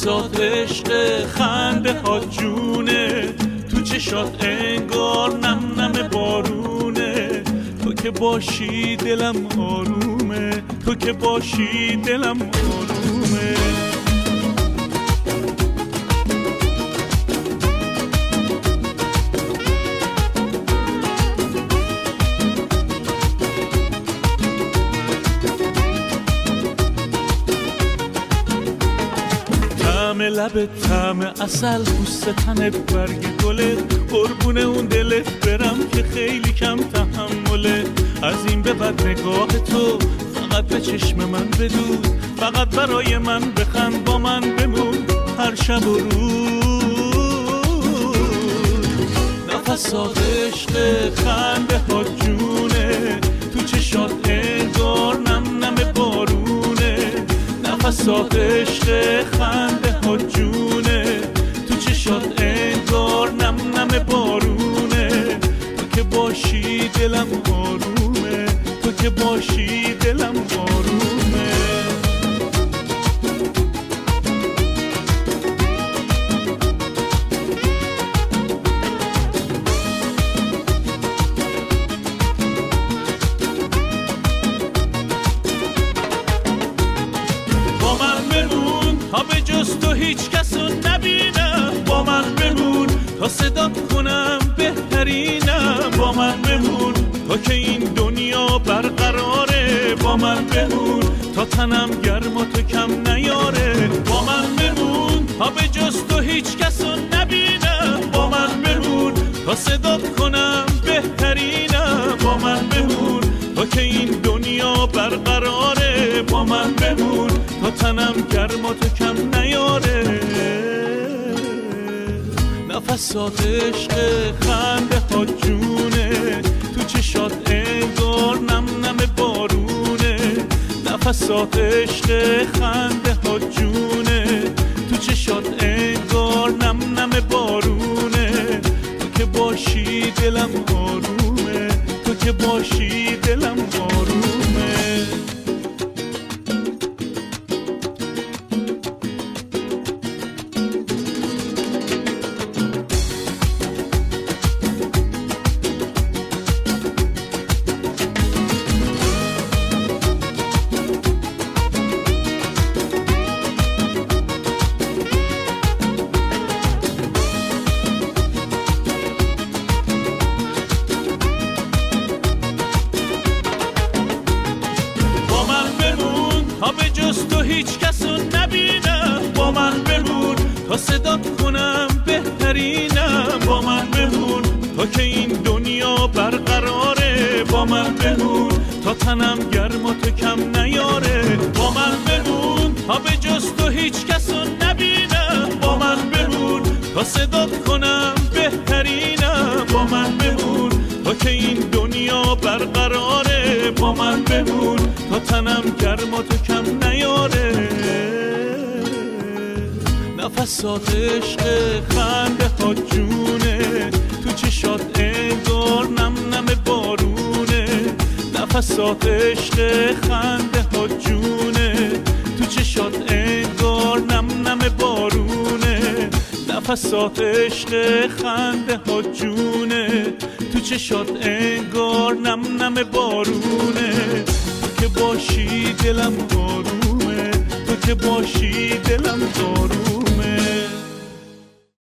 نفسات عشق خنده ها جونه، تو چشات انگار نم نم بارونه. تو که باشی دلم آرومه، تو که باشی دلم آرومه. طعم لبت طعم عسل، پوست تنت برگ گله، قربون اون دلت برم که خیلی کم تحمله. از این به بعد نگاه تو فقط به چشم من بدود، فقط برای من بخند، با من بمون هر شب و روز. نفسات عشق خنده ها جونه، تو چشات انگار نم نم بارونه. نفسات عشق خنده ها جونه، تو چشات انگار نم نم بارونه. تو که باشی دلم آرومه، تو که باشی دلم آرومه. با من بمون تا به جز تو هیچ کسو نبینم، با من بمون تا صدات کنم بهترینم. با من بمون تا که این دنیا برقراره، با من بمون تا تنم گرم و تو کم نیاره. با من بمون تا به جز تو هیچ کسو نبینم، با من بمون تا صدات کنم بهترینم. با من بمون تا که این دنیا برقراره، با من بمون تا تنم گرم و تو کم نیاره. نفسات عشق خنده ها جونه، تو چشات انگار نم نم بارونه. نفسات عشق خنده ها جونه، تو چشات انگار نم نم بارونه. تو که باشی دلم آرومه، تو که باشی دلم آرومه. تا به جز تو هیچ کسو نبینم، با من بمون تا صدات کنم بهترینم. با من بمون تا که این دنیا برقراره، با من بمون تا تنم گرم و تو کم نیاره. با من بمون تا به جز تو هیچ کسو نبینم، با من بمون تا صدات کنم بهترینم. با من بمون تا که این دنیا برقراره، با من بمون تا تنم گرم و تو کم نیاره. نفسات عشق خنده ها جونه، تو چشات انگار نم نم بارونه. نفسات عشق خنده ها جونه، تو چشات انگار نم نم بارونه. نفسات عشق خنده ها جونه، تو چشات انگار نم نم بارونه. تو که باشی دلم آرومه، تو که باشی دلم